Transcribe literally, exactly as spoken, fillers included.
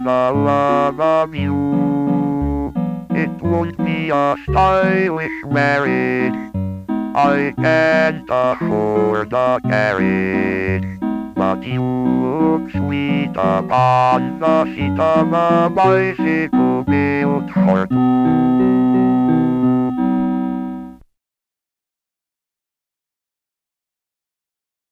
the love of you. It won't be a stylish marriage, I can't afford a carriage, but you look sweet upon the seat of a bicycle built for two.